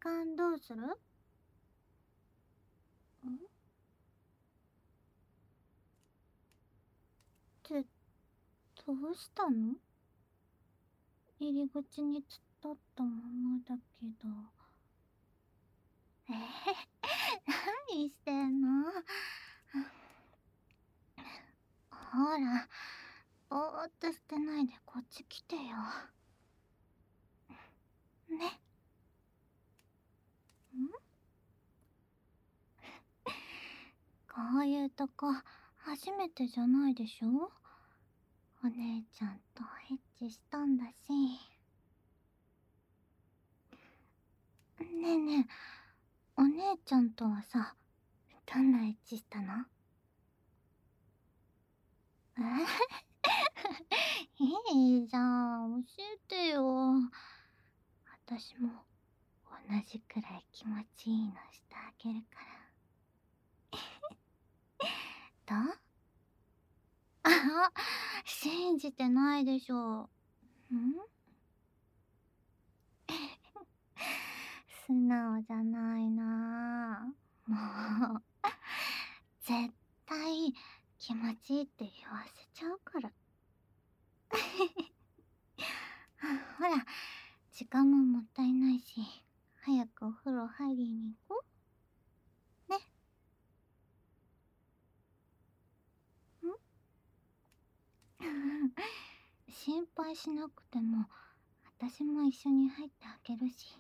間どうする？ん？ってどうしたの？入り口に突っ立ったままだけど。何してんの？ほら、ぼーっとしてないでこっち来てよ。ね。こういうとこ初めてじゃないでしょ？お姉ちゃんとエッチしたんだし。ねえねえ、お姉ちゃんとはさ、どんなエッチしたの？いいじゃん、教えてよ。私も同じくらい気持ちいいのしてあげるから。どう？あ、信じてないでしょ。素直じゃないなぁ。もう、絶対気持ちいいって言わせちゃうから。ほら、時間ももったいないし、早くお風呂入りに行こう。ね。心配しなくても、私も一緒に入ってあげるし。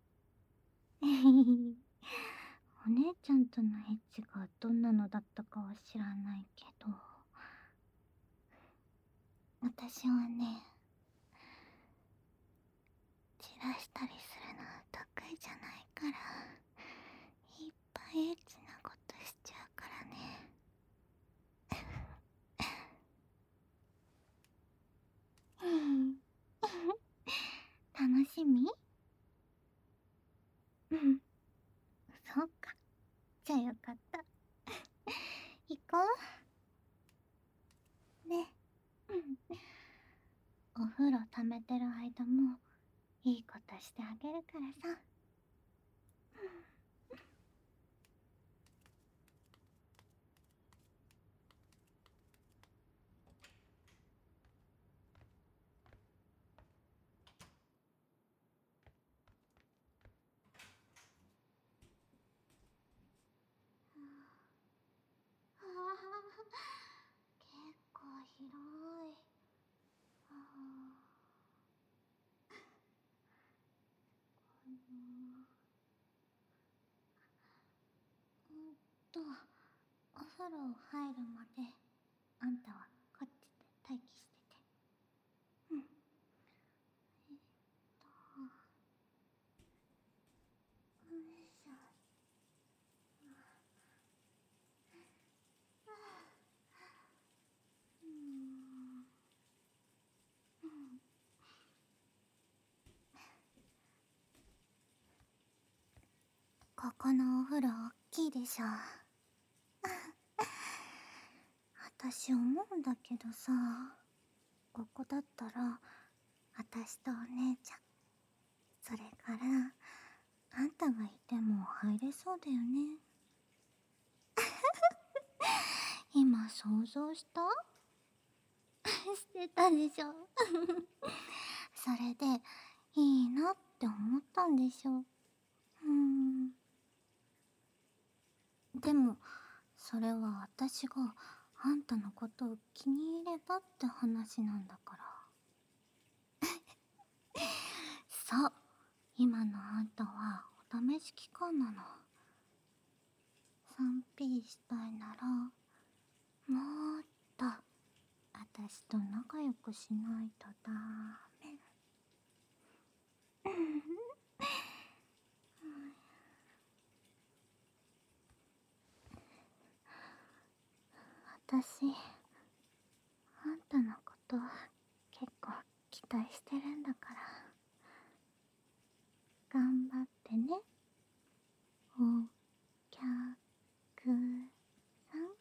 お姉ちゃんとのエッチがどんなのだったかは知らないけど、私はね、散らしたりするの得意じゃないから、いっぱいエッチなことしちゃうからね。楽しみ？うん、そうか。じゃあよかった。行こう。ね。お風呂溜めてる間も、いいことしてあげるからさ。ああ、結構広い。あうんと、お風呂入るまで、あんたはこっちで待機してて。うん。よいしょ。うん。ここのお風呂大きいでしょ。私思うんだけどさ、ここだったら私とお姉ちゃん、それからあんたがいても入れそうだよね。今想像した？してたでしょ。それでいいなって思ったんでしょ。でもそれは私があんたのことを気に入ればって話なんだから。そう、今のあんたはお試し期間なの。3P したいならもっと私と仲良くしないとダメ。私あんたのこと結構期待してるんだから頑張ってね、お客さん。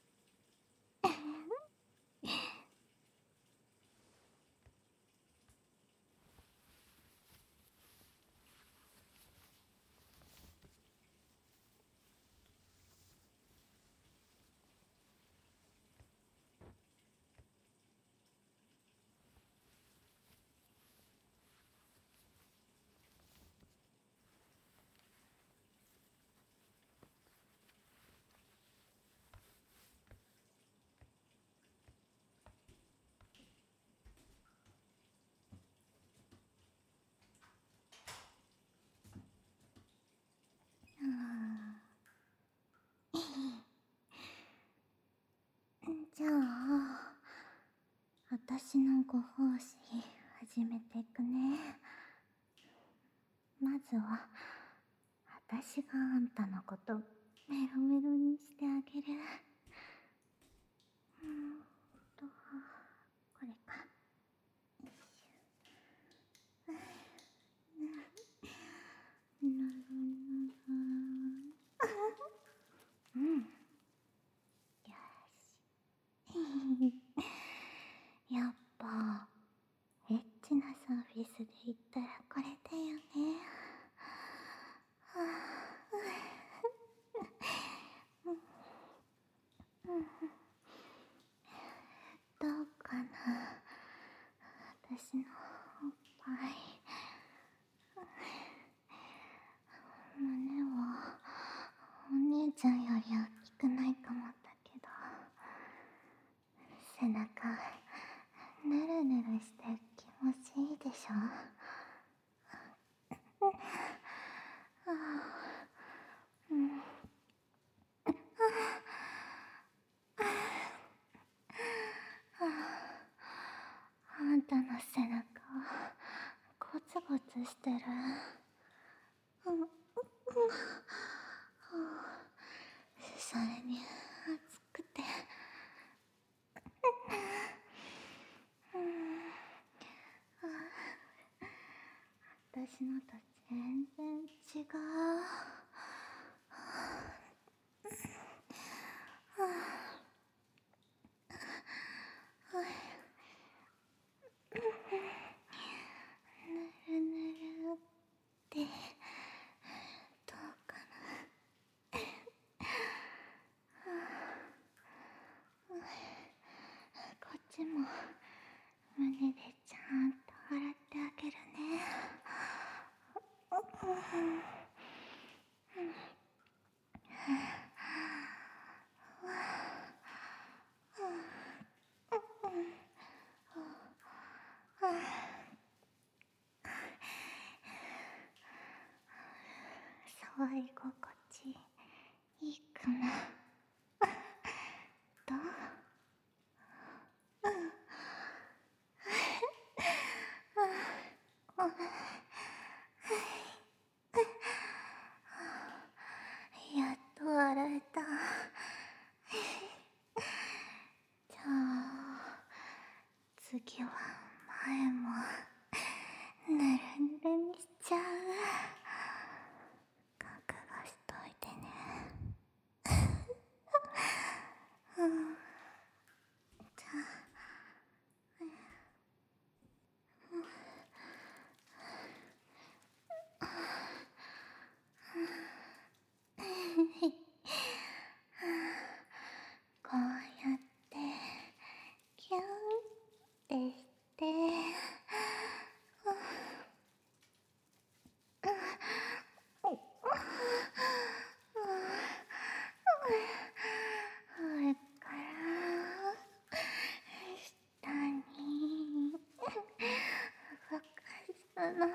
私のご奉仕始めていくね。まずは私があんたのことメロメロにしてあげる。これか。うん。よし。やっぱエッチなサービスで言ったらこれだよね。どうかな、私のおっぱい。胸はお姉ちゃんより大きくないかもだけど、背中ぬるぬるして気持ちいいでしょ。あんたの背中ゴツゴツしてる。それに熱くて、私のと全然違う。ぬるぬるってどうかな。こっちも胸でちゃんと洗ってあげるね。触り心地いいかな。どう？やっと洗えた。じゃあ次は前もぬるぬるにしちゃう。覚悟しといてね。じゃあこうやってキュンってして上から下に動かすの。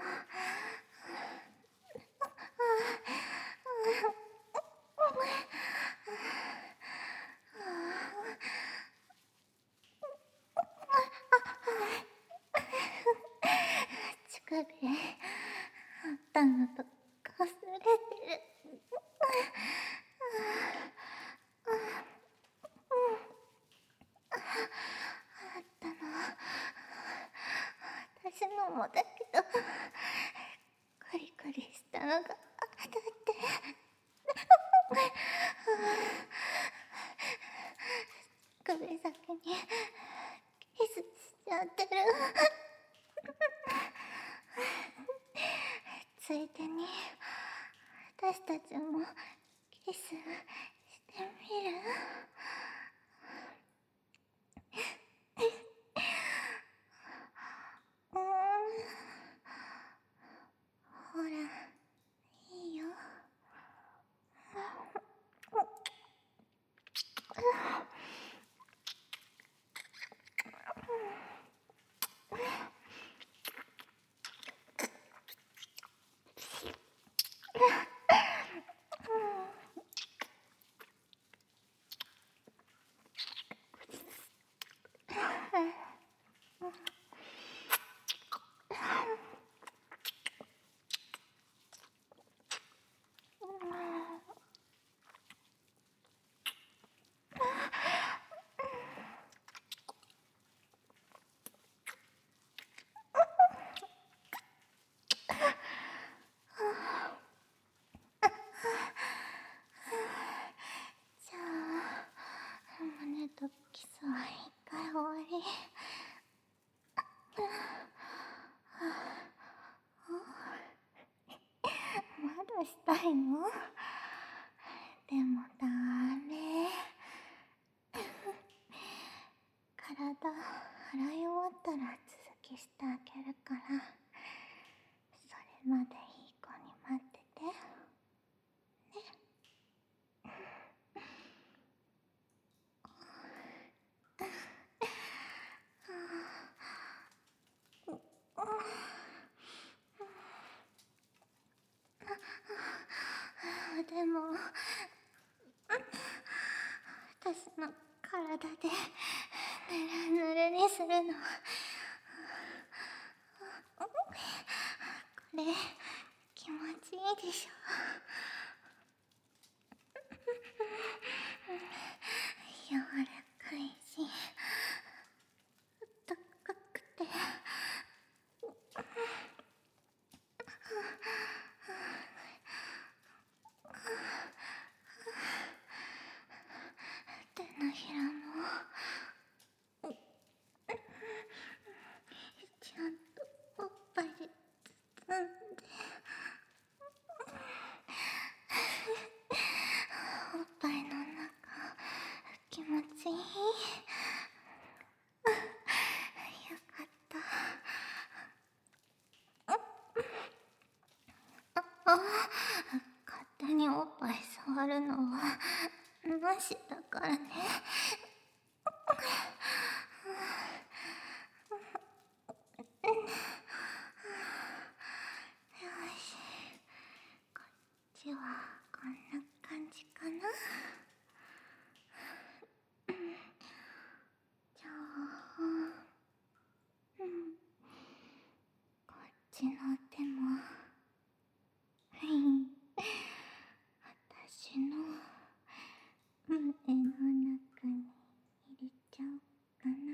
乳首あったのとこすれてる。あったの私のもだけど、コリコリしたのがあったって。首先にキスしちゃってる。ついでに私たちもキスしてみる？ほら、いいよ。 じゃあ胸とキスは一回終わり。まだしたいの？でもダメ。体洗い終わったら続きしてあげるから、それまでいい子に待っててね。でも私の体でぬるぬるにするのこれ気持ちいいでしょ？柔らかいし高くて手のひらもちゃんとおっぱいで包んで、おっぱいの中気持ちいい。よかった。勝手におっぱい触るのはなしだからね。よし、こっちはこんな感じかな。じゃあこっちの手も私の胸の中に入れちゃおうかな。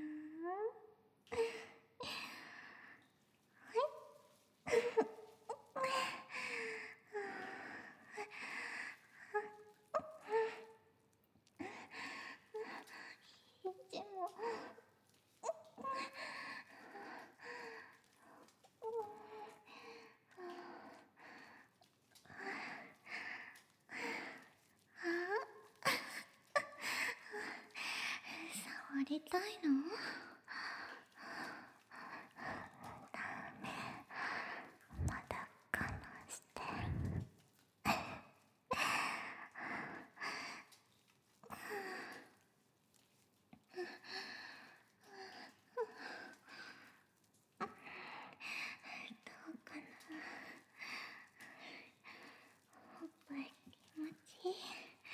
肘も触りたいの？ダメ、まだ我慢して。どうかな？おっぱい気持ちいい？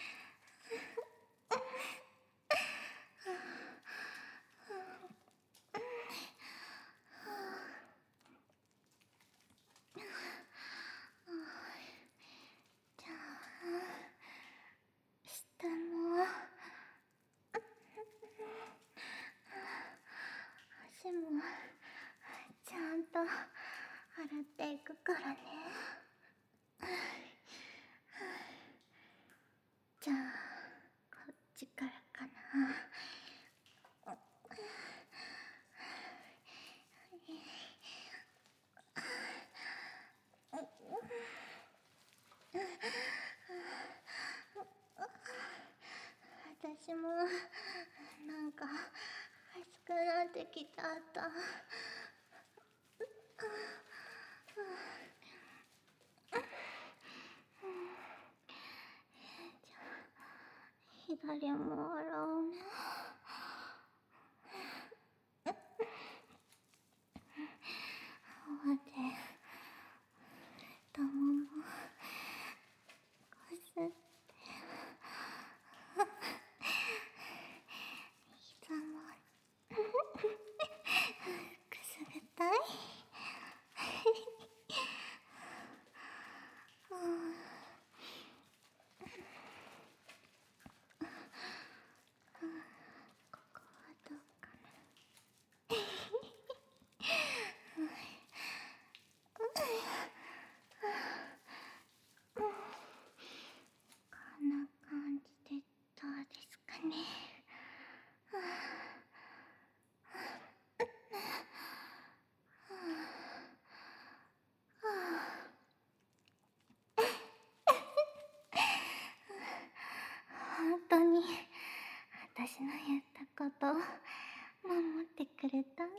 じゃあ下も足もちゃんと洗っていくからね。じゃあこっちからかな。私もなんか熱くなってきちゃった。じゃあ左も洗おうね。泡で太ももこすって、膝もくすぐったい。 私の言ったこと守ってくれたんだ。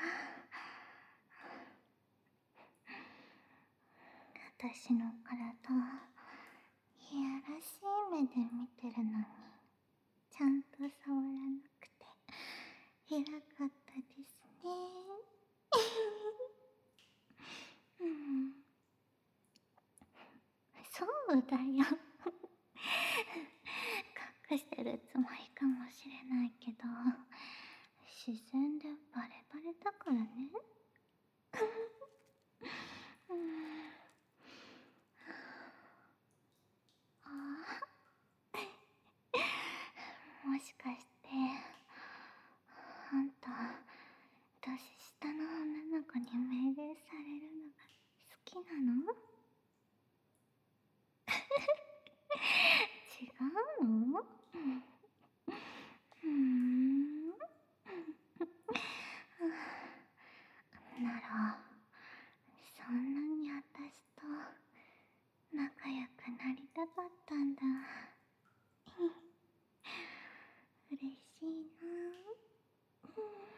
私の体いやらしい目で見てるのにちゃんと触らなくて偉かったですね。うん、そうだよ。隠してるつもりかもしれないけど、自然でバレバレだからね。うん、あもしかしてあんた年下の女の子に命令されるのが好きなの？違うの？ならそんなに私と仲良くなりたかったんだ。嬉しいな。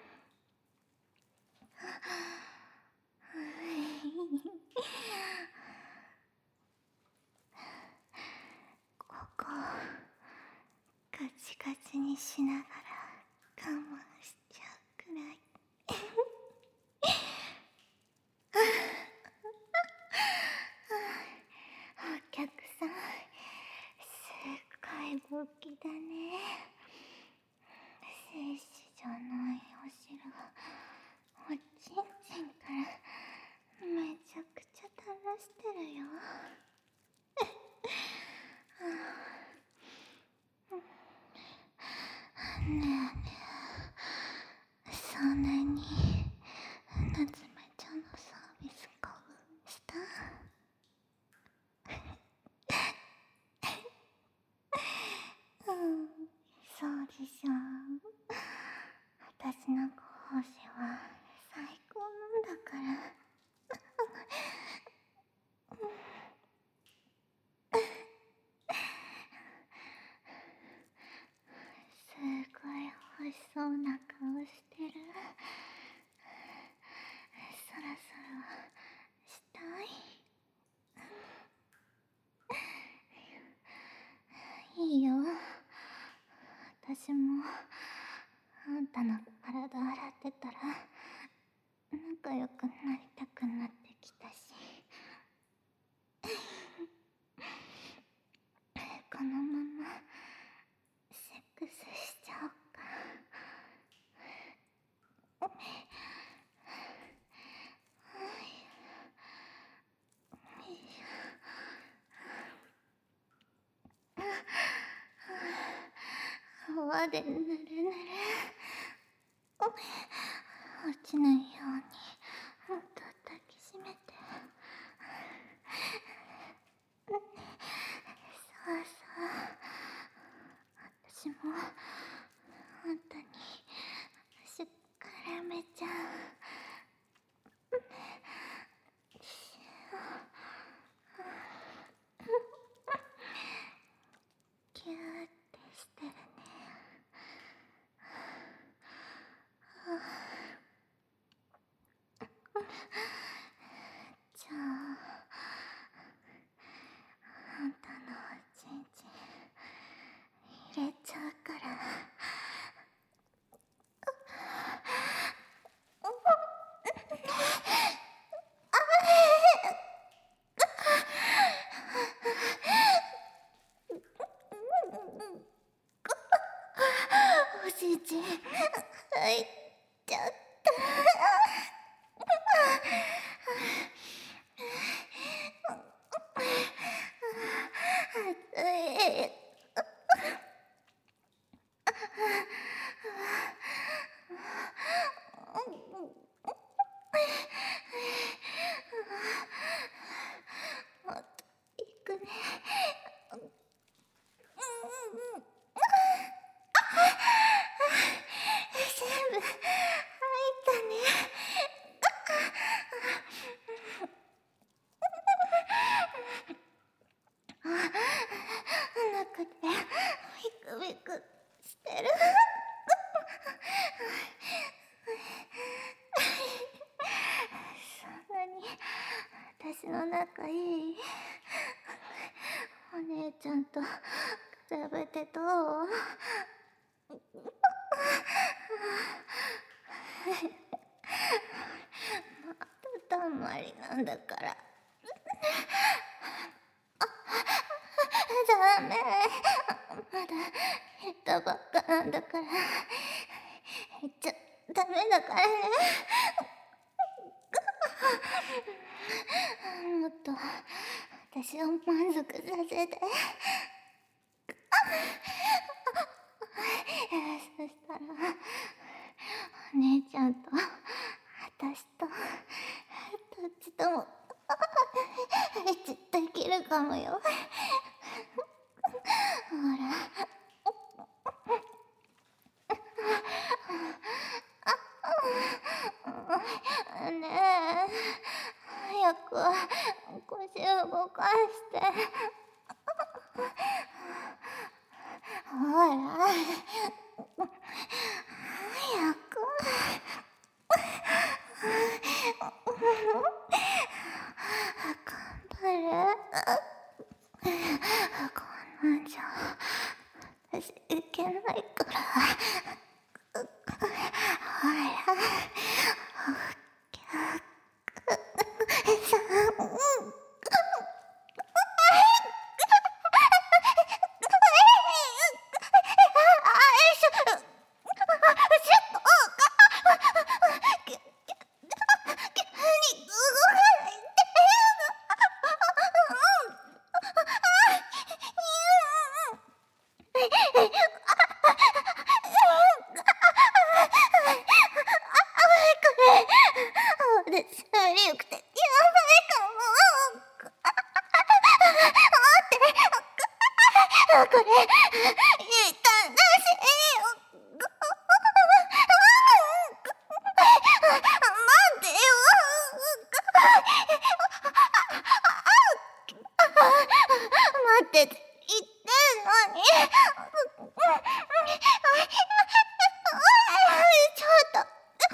ここガチガチにしながら我慢しちゃうくらい。お客さんすっごい勃起だね。精子じゃないお汁がおちんちんからめちゃくちゃ垂らしてるよ。ねえねえ、そんなに夏目ちゃんのサービス興奮した？うん、そうでしょ。私のご奉仕は最高なんだから。すごい欲しそうな顔してる。そろそろしたい？いいよ。私もあんたの体洗ってたら仲良くなりたくなってきたし。このままセックスしちゃおうか。泡でぬるぬる落ちないようにもっと抱きしめて。そうそう私もあんたに足絡めちゃう。キューってしてるね。じゃああんたのおちんちん入れちゃうから。おじいちん入っちゃった。熱い。もっといくね。全部入ったね。中でビクビクしてる。 ちゃんと比べてどう？またたんまりなんだから。ダメ。まだ減ったばっかなんだから。減っちゃダメだからね。もっと私を満足させて。そしたらお姉ちゃんと私とどっちともずっといけるかもよ。ほら。ねえ、早く腰動かして。ほら、早く。頑張れ。こんなんじゃ私いけないから。ほら、これ、言ったんだし。待ってよ。待ってって言ってんのに。ちょっと。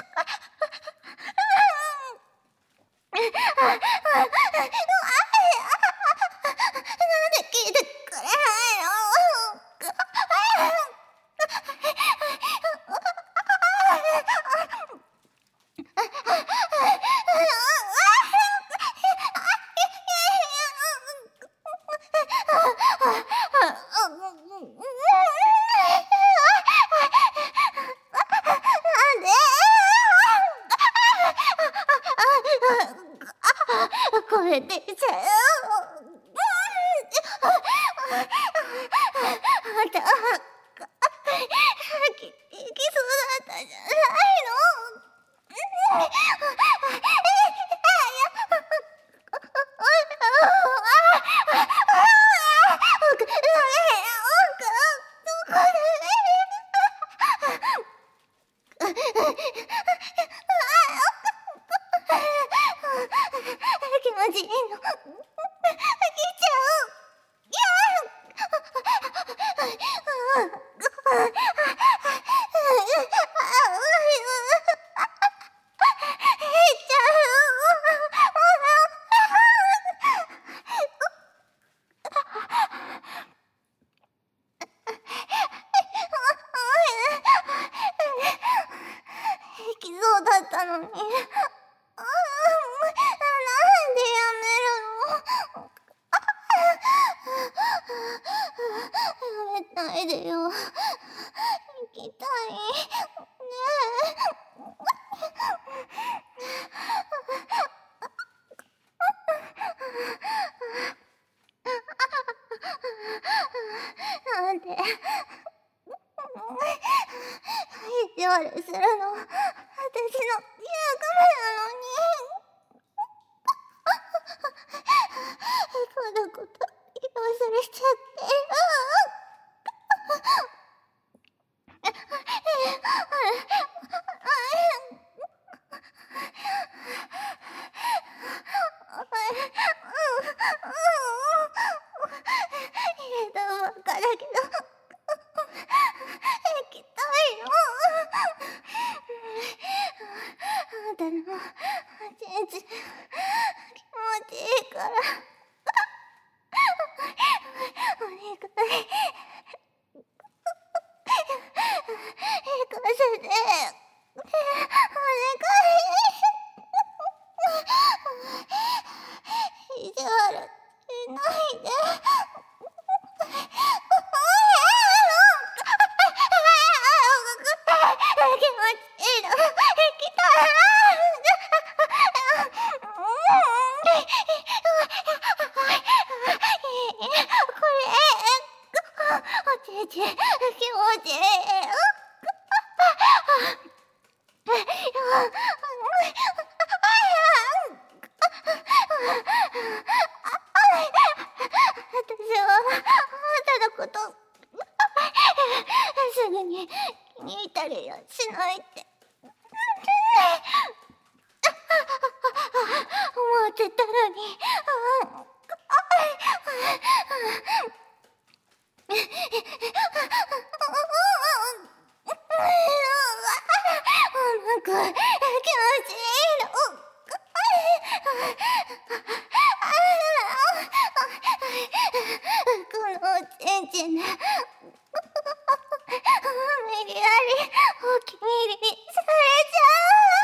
なんで聞いてくれないの？なんで？これでじゃあんた、いきそうだったじゃないの？気持ちいいの？来ちゃう。行きそうだったのに。なんでやめるの？やめないでよ。行きたい。ねえ。なんで意地悪するの？私の役目なのに。こんなこと忘れちゃって。入れたばっかだけど行きたいの。あんたのちんちん気持ちいいから。お兄ちいい。私はあんたのことすぐに気に入ったりはしないって思ってたのに。なんか気持ちいいの。このおちんちん無理やりお気に入りにされちゃう。